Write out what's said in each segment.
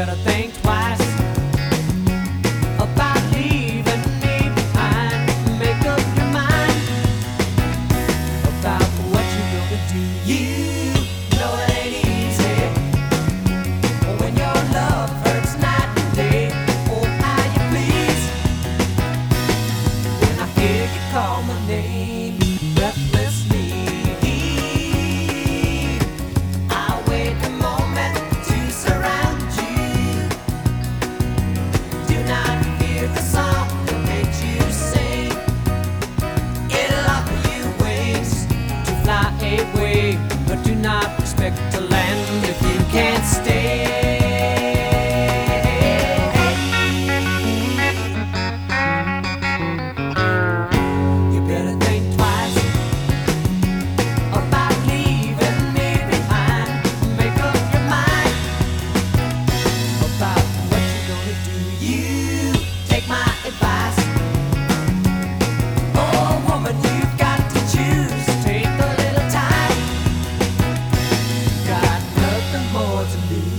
better think twice about leaving me behind. Make up your mind about what you're gonna do. You know it ain't easy when your love hurts night and day. Oh, how you please when I hear you call my name breathlessly. But do not expect to land if you can't stay. You better think twice about leaving me behind. Make up your mind about what you're gonna do. You take my advice. Oh, woman, you've got to choose. Take the little time. Got nothing more to lose.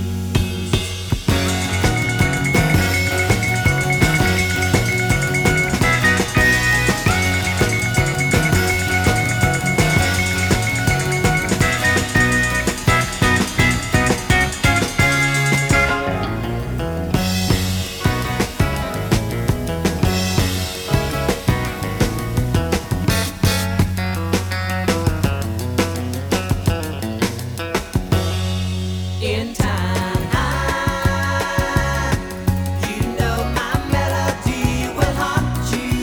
In time, you know my melody will haunt you.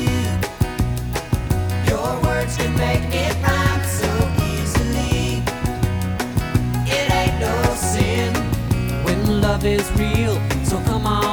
Your words can make it rhyme so easily. It ain't no sin when love is real, so come on.